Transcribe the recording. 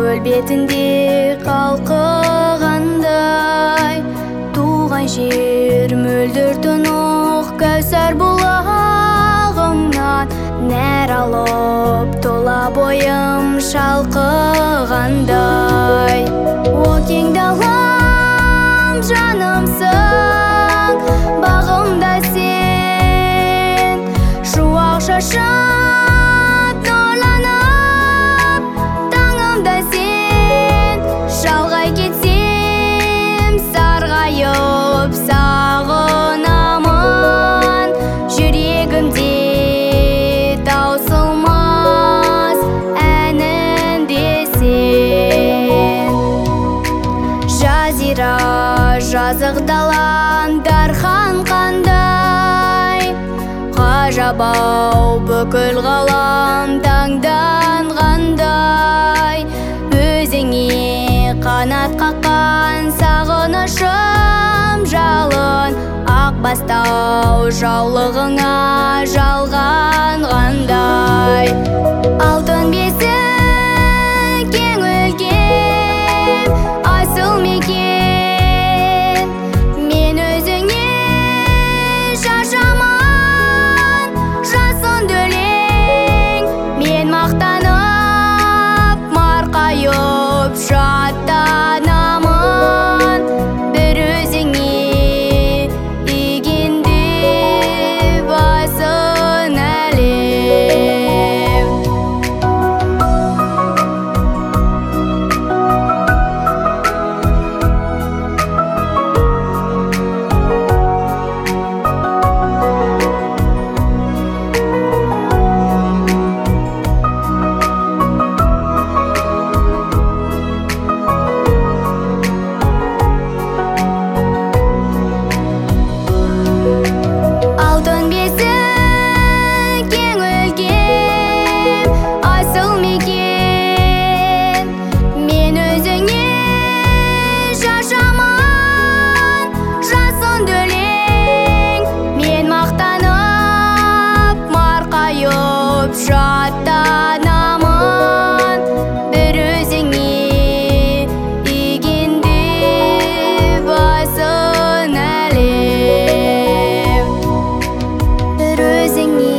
көл бетінде қалқығандай, туған жер мөлдір тұнық кәусар бұлағыңнан нәр алып тола бойым шалқығандай. О кең далам жанымсың, бағымда сен, шуақ шашып нұрланып, таңымда сен. Шалғай кетсем сарғайып сағынамын, жүрегімде таусылмас әнінде сен. Жазира жазық далан дархан қандай, ғажап-ау бүкіл ғалам таңданғандай. Өзіңе қанат қаққан сағынышым жалын, ақ бастау жаулығыңа жалғанғандай. Алтын бесік кең өлкем, асыл мекен, мен өзіңе шашамын жасын өлең. Мен мақтанып марқайып жаттанамын, бір өзіңе игенде басын әлем. Алтын бесік кең өлкем, асыл мекен, мен өзіңе шашамын жасын өлең. Мен мақтанып марқайып жаттанамын, бір өзіңе игенде басын әлем. Бір өзіңе